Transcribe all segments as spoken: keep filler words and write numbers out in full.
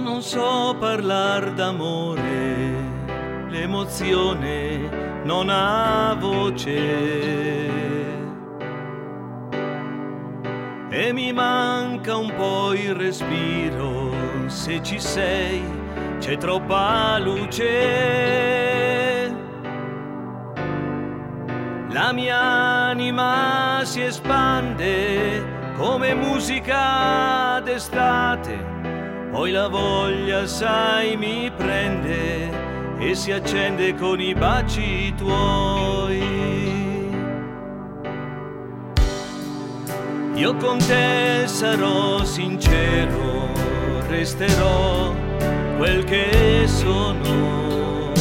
non so parlar d'amore, l'emozione non ha voce e mi manca un po' il respiro. Se ci sei c'è troppa luce, la mia anima si espande come musica d'estate, poi la voglia sai mi prende e si accende con i baci tuoi. Io con te sarò sincero, resterò quel che sono,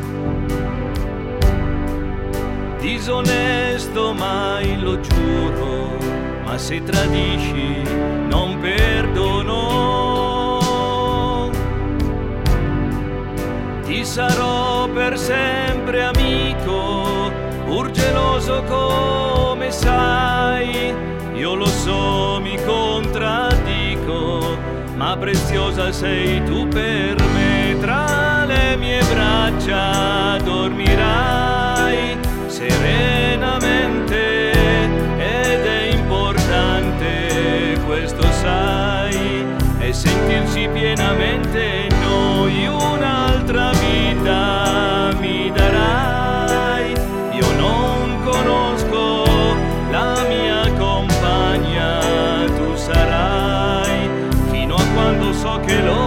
disonesto mai lo giuro, ma se tradisci non perdono. Ti sarò per sempre amico, pur geloso come sai. Io lo so, mi contraddico, ma preziosa sei tu per me. Tra le mie braccia dormirai serenamente ed è importante, questo sai, e sentirci pienamente noi. Un'altra vita mi darai, io non conosco la mia compagna, tu sarai fino a quando so che lo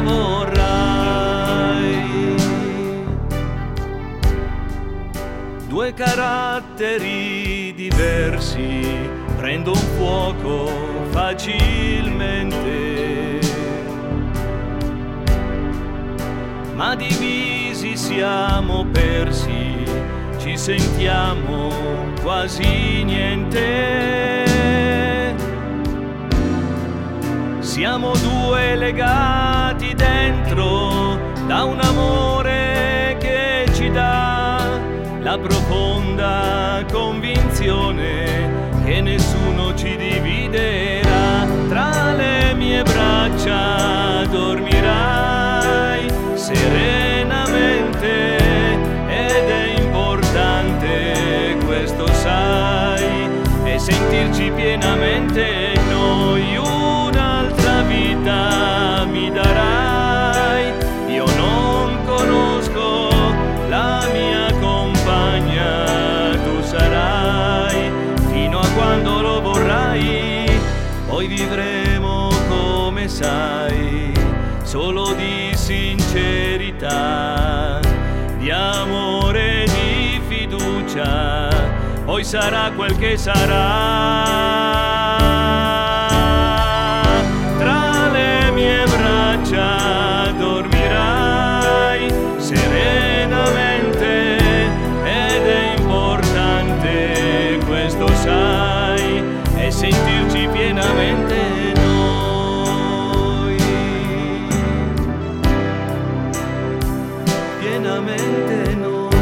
vorrai. Due caratteri diversi prendo un fuoco facilmente, ma divisi siamo persi, ci sentiamo quasi niente. Siamo due legati dentro da un amore che ci dà la profonda convinzione che nessuno ci dividerà. Tra le mie braccia dormirai serenamente ed è importante, questo sai, e sentirci pienamente noi. Un'altra vita mi darai, io non conosco la mia compagna, tu sarai fino a quando lo vorrai. Poi vivremo come sai, solo di sincerità, di amore, di fiducia, poi sarà quel che sarà. Tra le mie braccia dormirai serenamente ed è importante, questo sai, e sentirci pienamente noi, pienamente noi.